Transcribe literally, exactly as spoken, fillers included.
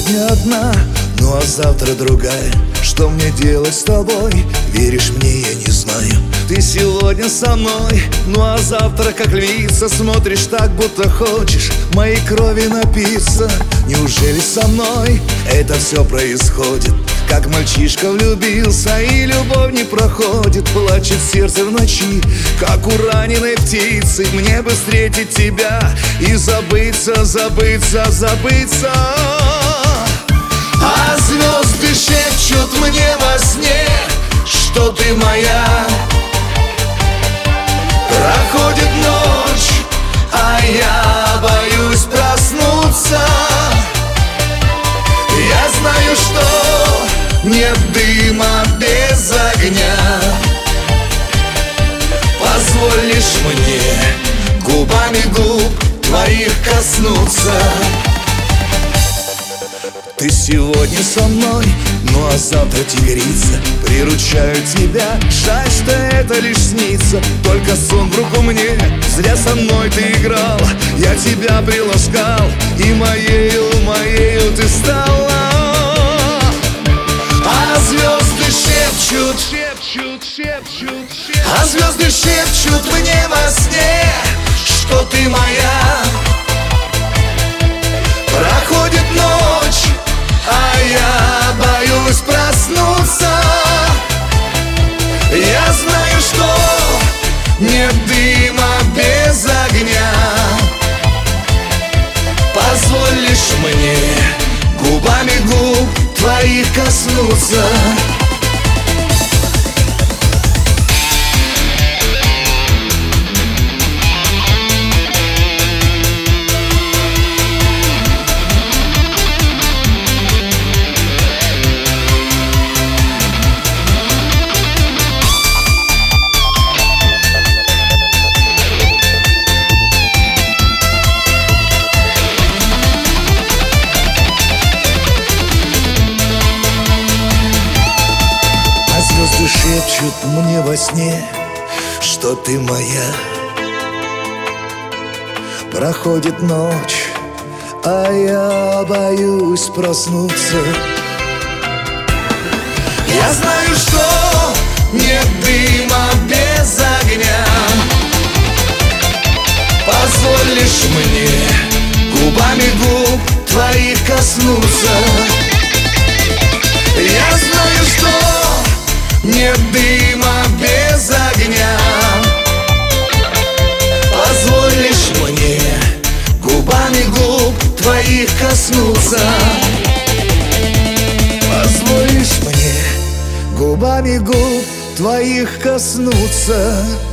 сегодня одна, ну а завтра другая. Что мне делать с тобой? Веришь мне, я не знаю. Ты сегодня со мной, ну а завтра как львица. Смотришь так, будто хочешь моей крови напиться. Неужели со мной это все происходит? Как мальчишка влюбился и любовь не проходит. Плачет сердце в ночи, как у раненой птицы. Мне бы встретить тебя и забыться, забыться, забыться. А звезды шепчут мне во сне, что ты моя. Проходит ночь, а я боюсь проснуться. Я знаю, что нет дыма без огня. Позволь лишь мне губами губ твоих коснуться. Ты сегодня со мной, ну а завтра тигрица. Приручаю тебя, жаль, что это лишь снится. Только сон в руку мне, зря со мной ты играл. Я тебя приласкал, и моею, моею ты стала. А звезды шепчут, шепчут, шепчут, шепчут. А звезды шепчут мне во сне, что ты моя. Проходит ночь, а я боюсь проснуться. Я знаю, что нет дыма без огня. Позволь лишь мне губами губ твоих коснуться. Звезды шепчут мне во сне, что ты моя. Проходит ночь, а я боюсь проснуться. Я знаю, что нет дыма без огня. Позволь лишь мне губами губ твоих коснуться. Я знаю, что нет дыма без огня. Позволь лишь мне губами губ твоих коснуться. Позволь лишь мне губами губ твоих коснуться.